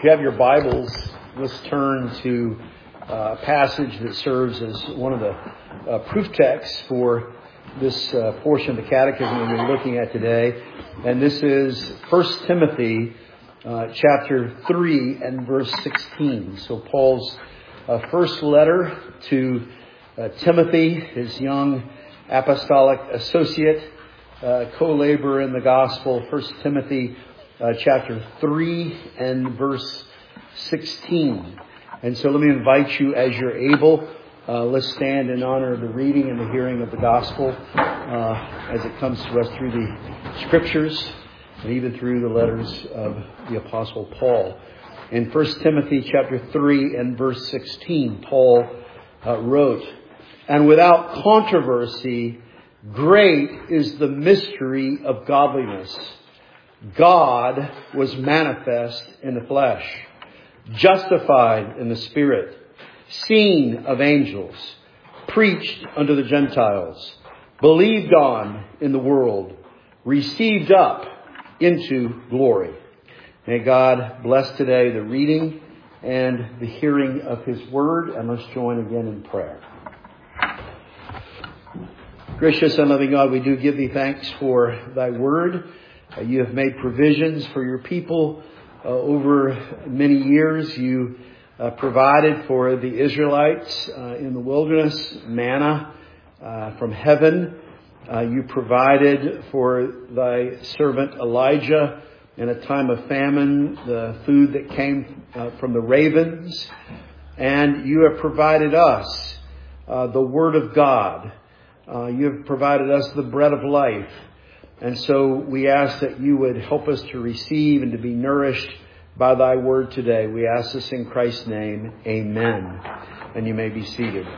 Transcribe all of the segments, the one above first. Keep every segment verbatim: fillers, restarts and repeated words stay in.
you have your Bibles, let's turn to a passage that serves as one of the uh, proof texts for this uh, portion of the Catechism that we're looking at today. And this is First Timothy uh, chapter three and verse sixteen. So Paul's uh, first letter to uh, Timothy, his young apostolic associate, uh, co-laborer in the gospel. First Timothy uh, chapter three and verse sixteen. And so let me invite you, as you're able, uh, let's stand in honor of the reading and the hearing of the gospel uh, as it comes to us through the scriptures and even through the letters of the Apostle Paul. In First Timothy chapter three and verse sixteen, Paul uh, wrote, "And without controversy, great is the mystery of godliness. God was manifest in the flesh, justified in the Spirit, seen of angels, preached unto the Gentiles, believed on in the world, received up into glory." May God bless today the reading and the hearing of His Word, and let's join again in prayer. Gracious and loving God, we do give Thee thanks for Thy Word. Uh, you have made provisions for your people uh, over many years. You uh, provided for the Israelites uh, in the wilderness manna uh, from heaven. Uh, you provided for Thy servant Elijah in a time of famine the food that came uh, from the ravens. And you have provided us uh, the Word of God. Uh, you have provided us the bread of life. And so we ask that you would help us to receive and to be nourished by Thy Word today. We ask this in Christ's name. Amen. And you may be seated.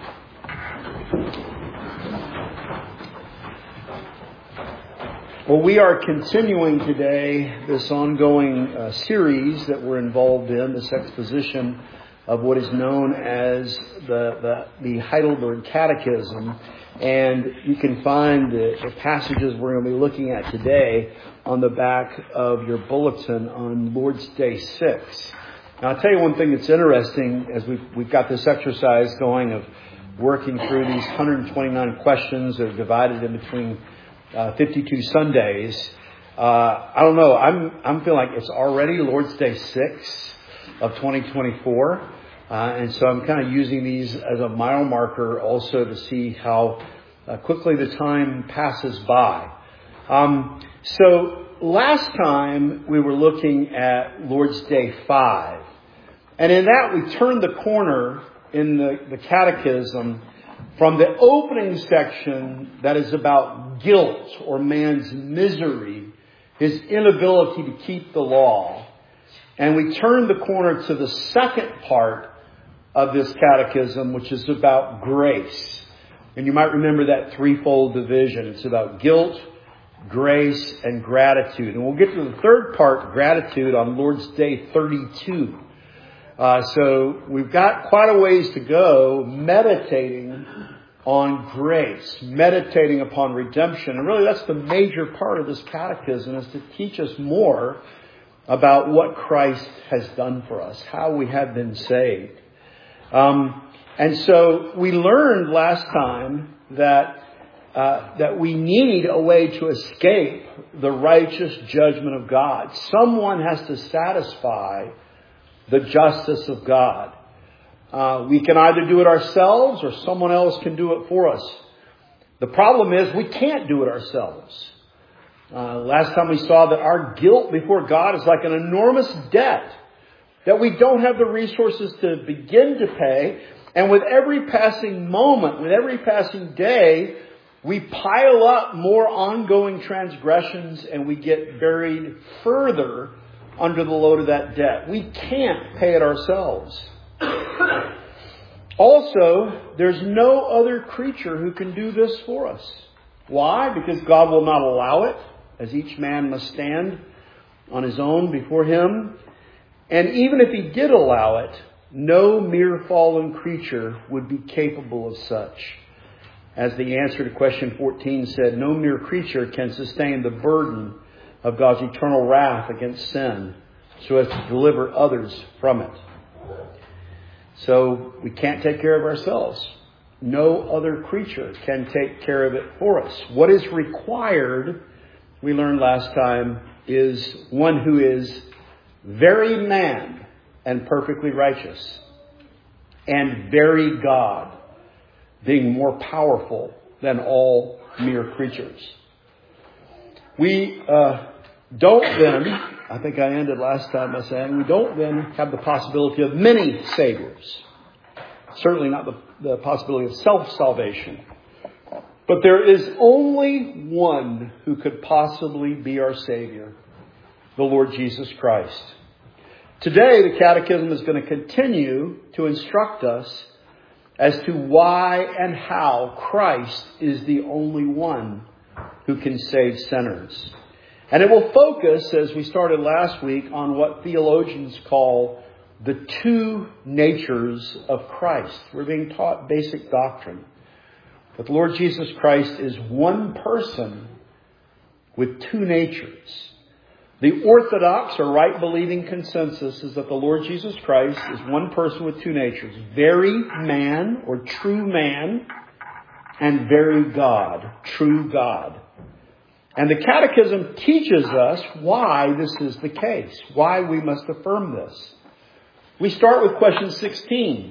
Well, we are continuing today this ongoing uh, series that we're involved in, this exposition of what is known as the, the, the Heidelberg Catechism. And you can find the, the passages we're going to be looking at today on the back of your bulletin on Lord's Day six. Now, I'll tell you one thing that's interesting as we've, we've got this exercise going of working through these one hundred twenty-nine questions that are divided in between uh, fifty-two Sundays. Uh, I don't know. I'm I'm feeling like it's already Lord's Day six of twenty twenty-four. Uh, and so I'm kind of using these as a mile marker also to see how uh, quickly the time passes by. Um, so last time we were looking at Lord's Day five. And in that we turned the corner in the, the catechism from the opening section that is about guilt or man's misery, his inability to keep the law. And we turned the corner to the second part of this catechism, which is about grace. And you might remember that threefold division. It's about guilt, grace, and gratitude. And we'll get to the third part, gratitude, on Lord's Day thirty-two. Uh, so we've got quite a ways to go meditating on grace, meditating upon redemption. And really that's the major part of this catechism, is to teach us more about what Christ has done for us, how we have been saved. Um, and so we learned last time that uh, that we need a way to escape the righteous judgment of God. Someone has to satisfy the justice of God. Uh, we can either do it ourselves or someone else can do it for us. The problem is we can't do it ourselves. Uh, last time we saw that our guilt before God is like an enormous debt that we don't have the resources to begin to pay. And with every passing moment, with every passing day, we pile up more ongoing transgressions and we get buried further under the load of that debt. We can't pay it ourselves. Also, there's no other creature who can do this for us. Why? Because God will not allow it, as each man must stand on his own before Him. And even if He did allow it, no mere fallen creature would be capable of such. As the answer to question fourteen said, no mere creature can sustain the burden of God's eternal wrath against sin so as to deliver others from it. So we can't take care of ourselves. No other creature can take care of it for us. What is required, we learned last time, is one who is very man and perfectly righteous, and very God, being more powerful than all mere creatures. We uh, don't then, I think I ended last time by saying, we don't then have the possibility of many saviors. Certainly not the, the possibility of self-salvation. But there is only one who could possibly be our Savior, the Lord Jesus Christ. Today, the Catechism is going to continue to instruct us as to why and how Christ is the only one who can save sinners. And it will focus, as we started last week, on what theologians call the two natures of Christ. We're being taught basic doctrine. But the Lord Jesus Christ is one person with two natures. The orthodox or right-believing consensus is that the Lord Jesus Christ is one person with two natures. Very man or true man, and very God, true God. And the Catechism teaches us why this is the case, why we must affirm this. We start with question sixteen.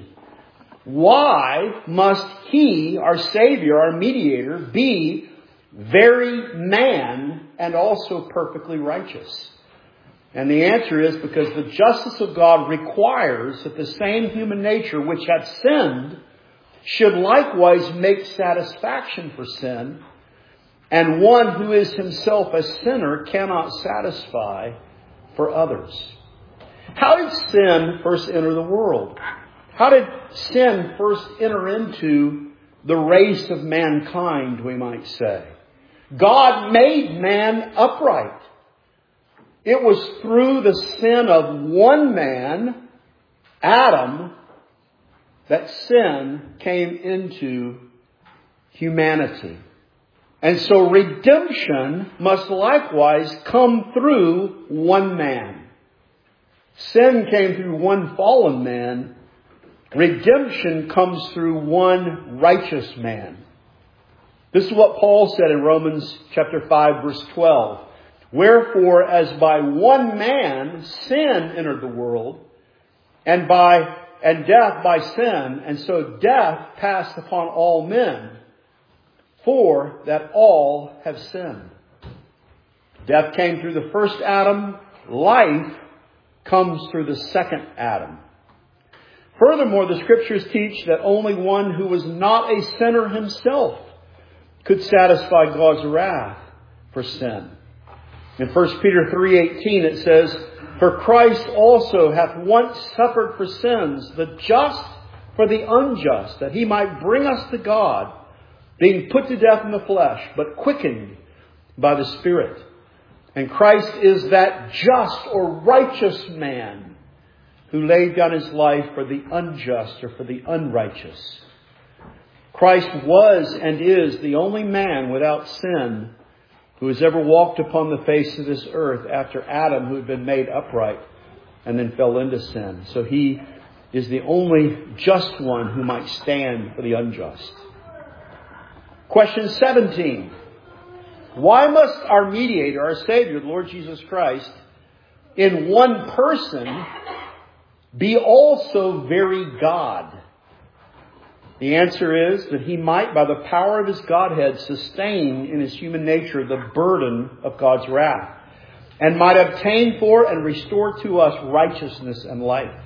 Why must He, our Savior, our mediator, be very man and also perfectly righteous? And the answer is because the justice of God requires that the same human nature which had sinned should likewise make satisfaction for sin, and one who is himself a sinner cannot satisfy for others. How did sin first enter the world? How did sin first enter into the race of mankind, we might say? God made man upright. It was through the sin of one man, Adam, that sin came into humanity. And so redemption must likewise come through one man. Sin came through one fallen man. Redemption comes through one righteous man. This is what Paul said in Romans chapter five, verse twelve. Wherefore, as by one man sin entered the world, and by and death by sin, and so death passed upon all men, for that all have sinned. Death came through the first Adam. Life comes through the second Adam. Furthermore, the Scriptures teach that only one who was not a sinner himself could satisfy God's wrath for sin. In First Peter three eighteen it says, For Christ also hath once suffered for sins, the just for the unjust, that he might bring us to God, being put to death in the flesh, but quickened by the Spirit. And Christ is that just or righteous man who laid down his life for the unjust or for the unrighteous. Christ was and is the only man without sin who has ever walked upon the face of this earth after Adam, who had been made upright and then fell into sin. So he is the only just one who might stand for the unjust. Question seventeen. Why must our mediator, our Savior, the Lord Jesus Christ, in one person be also very God? The answer is that he might, by the power of his Godhead, sustain in his human nature the burden of God's wrath, and might obtain for and restore to us righteousness and life.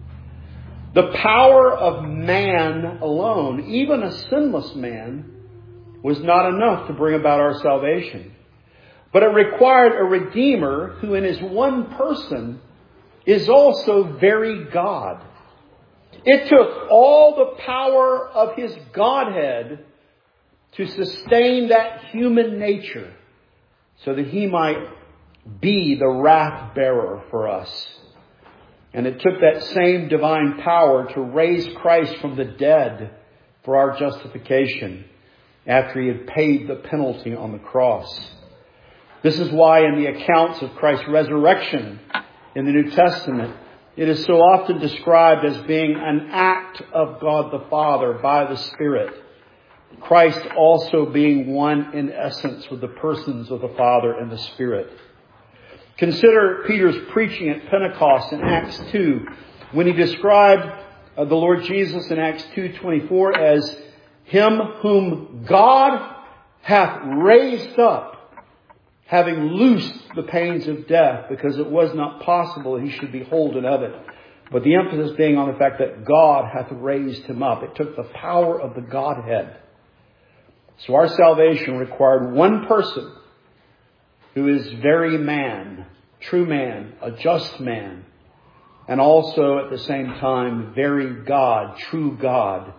The power of man alone, even a sinless man, was not enough to bring about our salvation. But it required a Redeemer who in his one person is also very God. It took all the power of his Godhead to sustain that human nature so that he might be the wrath bearer for us. And it took that same divine power to raise Christ from the dead for our justification after he had paid the penalty on the cross. This is why in the accounts of Christ's resurrection, in the New Testament, it is so often described as being an act of God the Father by the Spirit. Christ also being one in essence with the persons of the Father and the Spirit. Consider Peter's preaching at Pentecost in Acts two, when he described uh, the Lord Jesus in Acts two twenty-four as him whom God hath raised up, having loosed the pains of death, because it was not possible that he should be holden of it. But the emphasis being on the fact that God hath raised him up. It took the power of the Godhead. So our salvation required one person who is very man, true man, a just man, and also at the same time very God, true God.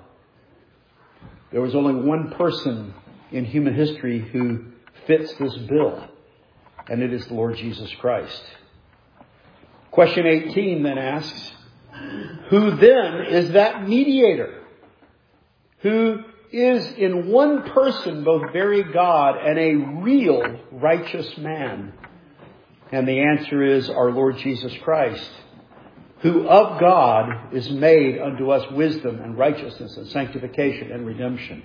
There was only one person in human history who fits this bill, and it is the Lord Jesus Christ. Question eighteen then asks, who then is that mediator who is in one person both very God and a real righteous man? And the answer is our Lord Jesus Christ, who of God is made unto us wisdom and righteousness and sanctification and redemption.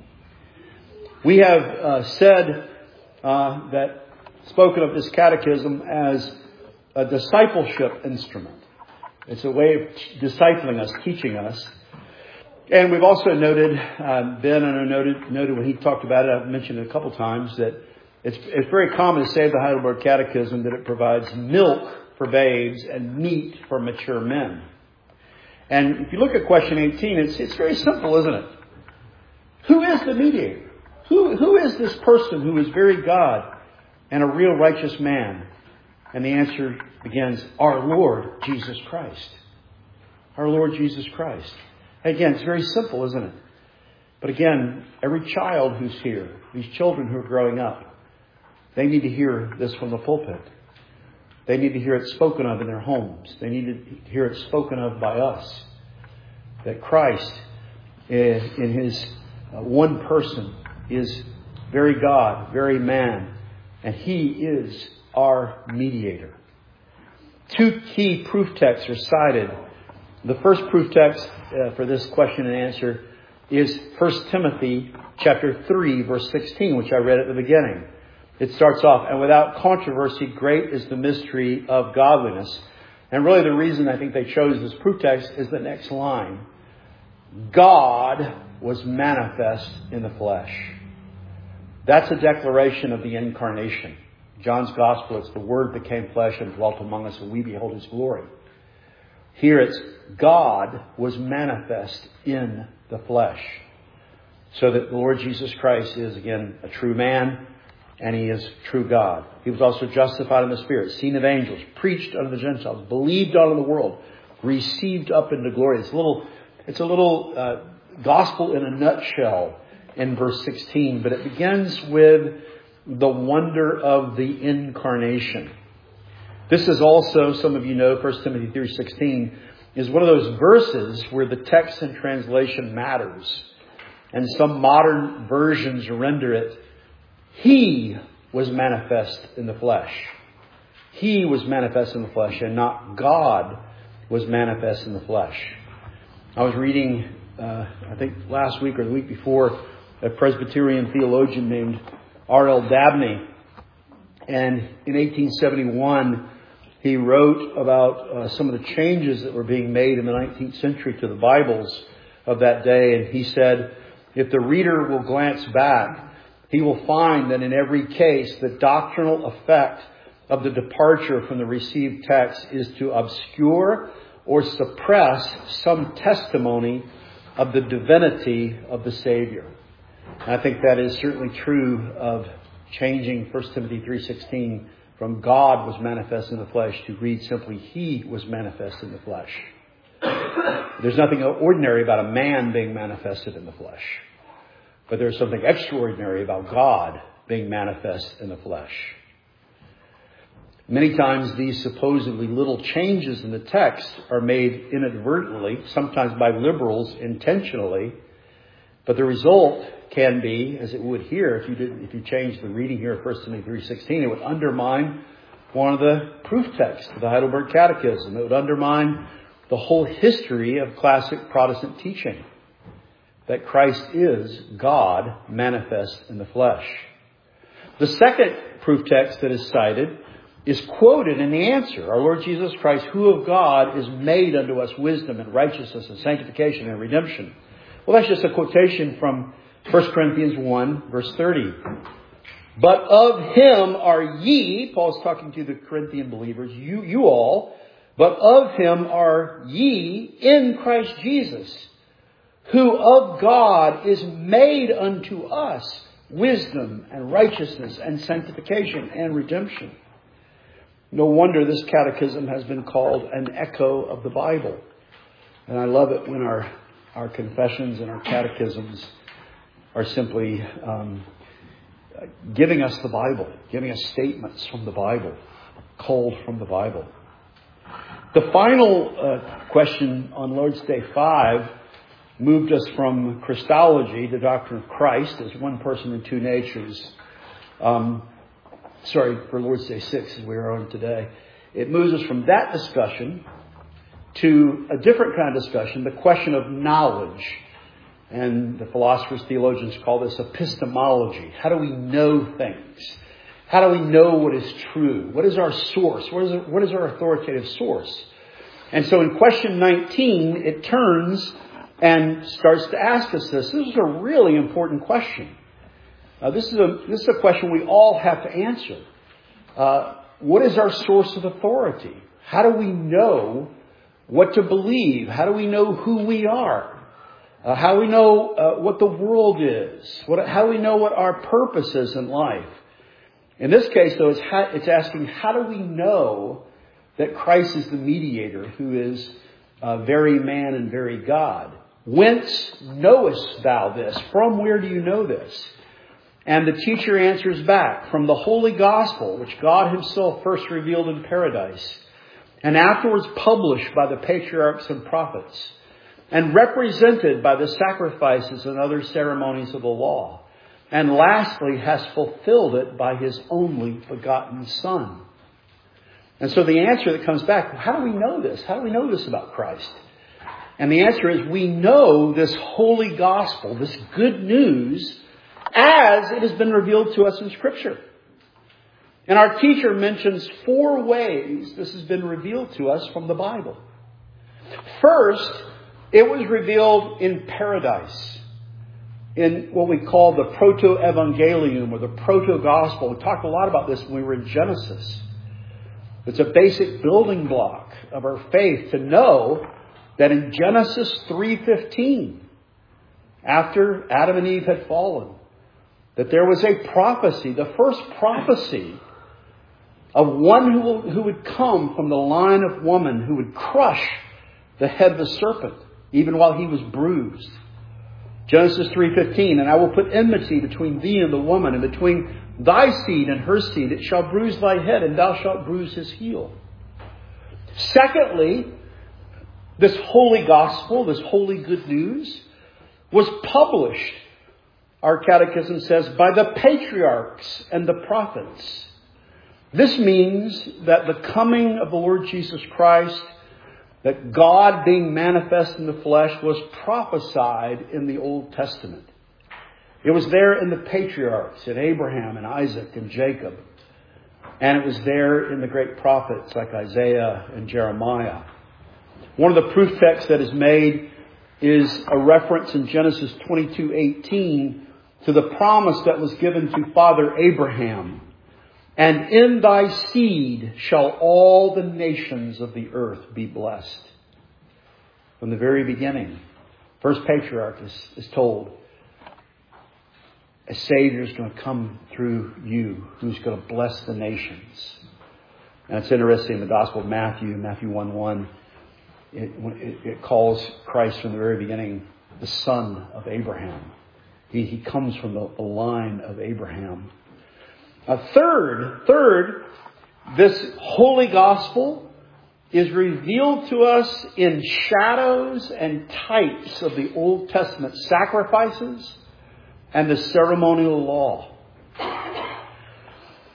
We have uh, said uh, that, spoken of this catechism as a discipleship instrument. It's a way of discipling us, teaching us. And we've also noted, uh, Ben and I noted, noted when he talked about it, I've mentioned it a couple times, that it's, it's very common to say of the Heidelberg Catechism that it provides milk for babes and meat for mature men. And if you look at question eighteen, it's, it's very simple, isn't it? Who is the mediator? Who, who is this person who is very God and a real righteous man? And the answer begins, our Lord Jesus Christ. Our Lord Jesus Christ. Again, it's very simple, isn't it? But again, every child who's here, these children who are growing up, they need to hear this from the pulpit. They need to hear it spoken of in their homes. They need to hear it spoken of by us. That Christ, in his one person, is very God, very man, and he is our mediator. Two key proof texts are cited. The first proof text uh, for this question and answer is First Timothy chapter three, verse sixteen, which I read at the beginning. It starts off, and without controversy, great is the mystery of godliness. And really the reason I think they chose this proof text is the next line. God was manifest in the flesh. That's a declaration of the incarnation. John's Gospel, it's the Word became flesh and dwelt among us, and we behold his glory. Here it's God was manifest in the flesh. So that the Lord Jesus Christ is, again, a true man, and he is true God. He was also justified in the Spirit, seen of angels, preached unto the Gentiles, believed on in the world, received up into glory. It's a little, it's a little uh, gospel in a nutshell in verse sixteen, but it begins with the wonder of the incarnation. This is also, some of you know, First Timothy three sixteen is one of those verses where the text and translation matters. And some modern versions render it, he was manifest in the flesh. He was manifest in the flesh, and not God was manifest in the flesh. I was reading, uh, I think last week or the week before, a Presbyterian theologian named R L Dabney. And in eighteen seventy-one, he wrote about uh, some of the changes that were being made in the nineteenth century to the Bibles of that day. And he said, if the reader will glance back, he will find that in every case, the doctrinal effect of the departure from the received text is to obscure or suppress some testimony of the divinity of the Savior. And I think that is certainly true of changing First Timothy three sixteen from God was manifest in the flesh to read simply he was manifest in the flesh. There's nothing ordinary about a man being manifested in the flesh. But there's something extraordinary about God being manifest in the flesh. Many times these supposedly little changes in the text are made inadvertently, sometimes by liberals intentionally. But the result can be, as it would here, if you did, if you changed the reading here of First Timothy three sixteen, it would undermine one of the proof texts of the Heidelberg Catechism. It would undermine the whole history of classic Protestant teaching that Christ is God manifest in the flesh. The second proof text that is cited is quoted in the answer. Our Lord Jesus Christ, who of God is made unto us wisdom and righteousness and sanctification and redemption. Well, that's just a quotation from First Corinthians one, verse thirty. But of him are ye, Paul's talking to the Corinthian believers, you, you all, but of him are ye in Christ Jesus, who of God is made unto us wisdom and righteousness and sanctification and redemption. No wonder this catechism has been called an echo of the Bible. And I love it when our, our confessions and our catechisms are simply um, giving us the Bible, giving us statements from the Bible, culled from the Bible. The final uh, question on Lord's Day five moved us from Christology, the doctrine of Christ as one person in two natures. Um, sorry, for Lord's Day six, as we are on today. It moves us from that discussion to a different kind of discussion, the question of knowledge. And the philosophers, theologians call this epistemology. How do we know things? How do we know what is true? What is our source? What is, it, what is our authoritative source? And so in question nineteen, it turns and starts to ask us this. This is a really important question. Uh, this is a this is a question we all have to answer. Uh, what is our source of authority? How do we know what to believe? How do we know who we are? Uh, how do we know uh, what the world is? What, how do we know what our purpose is in life? In this case, though, it's, ha- it's asking, how do we know that Christ is the mediator who is uh, very man and very God? Whence knowest thou this? From where do you know this? And the teacher answers back, from the Holy Gospel, which God himself first revealed in paradise, and afterwards published by the patriarchs and prophets, and represented by the sacrifices and other ceremonies of the law, and lastly has fulfilled it by his only begotten Son. And so the answer that comes back, how do we know this? How do we know this about Christ? And the answer is, we know this holy gospel, this good news, as it has been revealed to us in Scripture. And our teacher mentions four ways this has been revealed to us from the Bible. First, it was revealed in paradise, in what we call the proto-evangelium or the proto-gospel. We talked a lot about this when we were in Genesis. It's a basic building block of our faith to know that in Genesis three fifteen, after Adam and Eve had fallen, that there was a prophecy, the first prophecy of one who, will, who would come from the line of woman who would crush the head of the serpent, even while he was bruised. Genesis three fifteen, and I will put enmity between thee and the woman, and between thy seed and her seed. It shall bruise thy head, and thou shalt bruise his heel. Secondly, this holy gospel, this holy good news, was published, our catechism says, by the patriarchs and the prophets. This means that the coming of the Lord Jesus Christ, that God being manifest in the flesh, was prophesied in the Old Testament. It was there in the patriarchs, in Abraham and Isaac and Jacob. And it was there in the great prophets like Isaiah and Jeremiah. One of the proof texts that is made is a reference in Genesis twenty-two eighteen to the promise that was given to Father Abraham. And in thy seed shall all the nations of the earth be blessed. From the very beginning, first patriarch is, is told, a Savior is going to come through you who's going to bless the nations. And it's interesting in the Gospel of Matthew, Matthew one one, it, it, it calls Christ from the very beginning the son of Abraham. He, he comes from the, the line of Abraham. A third, third, this holy gospel is revealed to us in shadows and types of the Old Testament sacrifices and the ceremonial law.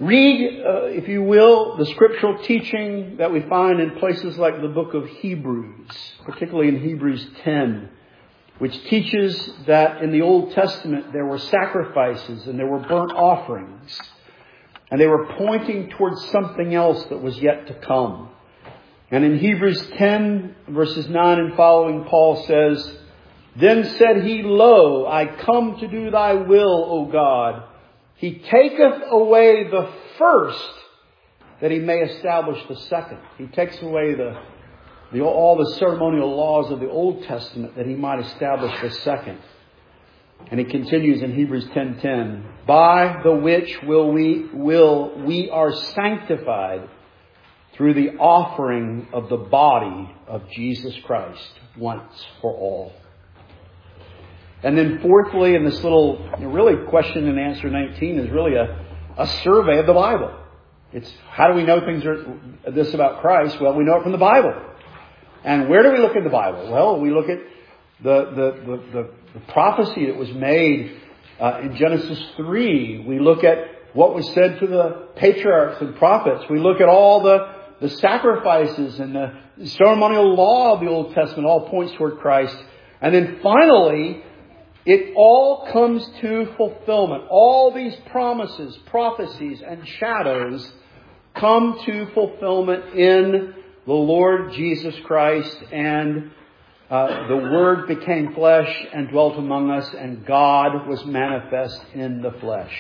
Read, uh, if you will, the scriptural teaching that we find in places like the book of Hebrews, particularly in Hebrews ten, which teaches that in the Old Testament there were sacrifices and there were burnt offerings. And they were pointing towards something else that was yet to come. And in Hebrews ten, verses nine and following, Paul says, "Then said he, Lo, I come to do thy will, O God. He taketh away the first, that he may establish the second." He takes away the, the all the ceremonial laws of the Old Testament, that he might establish the second. And he continues in Hebrews ten ten, "By the which will we will we are sanctified through the offering of the body of Jesus Christ once for all." And then fourthly, in this little, you know, really question and answer nineteen is really a, a survey of the Bible. It's how do we know things are this about Christ? Well, we know it from the Bible. And where do we look in the Bible? Well, we look at the the the, the, the prophecy that was made uh, in Genesis three. We look at what was said to the patriarchs and prophets. We look at all the, the sacrifices and the ceremonial law of the Old Testament. All points toward Christ. And then finally, it all comes to fulfillment. All these promises, prophecies, and shadows come to fulfillment in the Lord Jesus Christ. And uh, the Word became flesh and dwelt among us, and God was manifest in the flesh.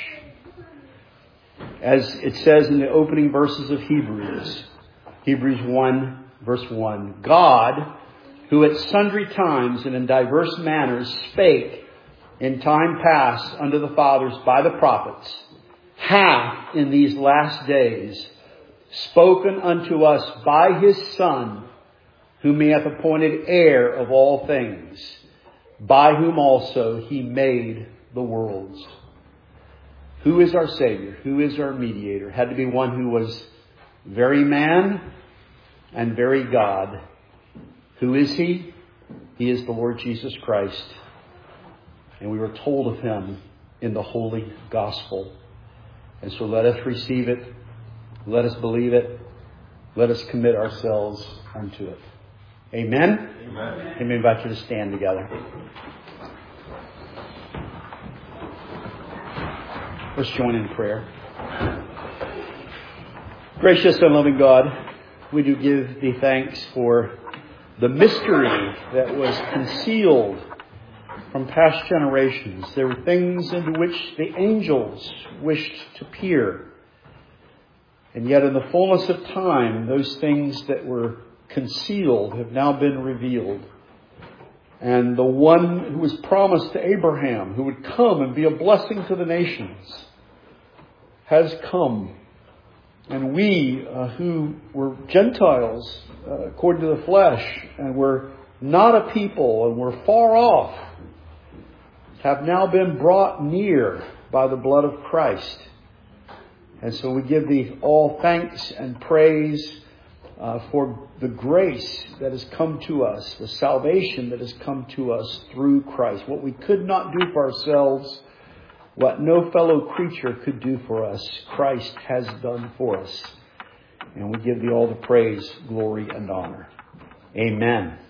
As it says in the opening verses of Hebrews, Hebrews one, verse one, "God, who at sundry times and in diverse manners spake in time past unto the fathers by the prophets, hath in these last days spoken unto us by his Son, whom he hath appointed heir of all things, by whom also he made the worlds." Who is our Savior? Who is our mediator? Had to be one who was very man and very God. Who is he? He is the Lord Jesus Christ. And we were told of him in the Holy Gospel. And so let us receive it. Let us believe it. Let us commit ourselves unto it. Amen? Amen. Let me invite you to stand together. Let's join in prayer. Gracious and loving God, we do give thee thanks for the mystery that was concealed from past generations. There were things into which the angels wished to peer. And yet in the fullness of time, those things that were concealed have now been revealed. And the one who was promised to Abraham, who would come and be a blessing to the nations, has come. And we, uh, who were Gentiles, uh, according to the flesh, and were not a people and were far off, have now been brought near by the blood of Christ. And so we give thee all thanks and praise uh, for the grace that has come to us, the salvation that has come to us through Christ. What we could not do for ourselves, what no fellow creature could do for us, Christ has done for us. And we give thee all the praise, glory, and honor. Amen.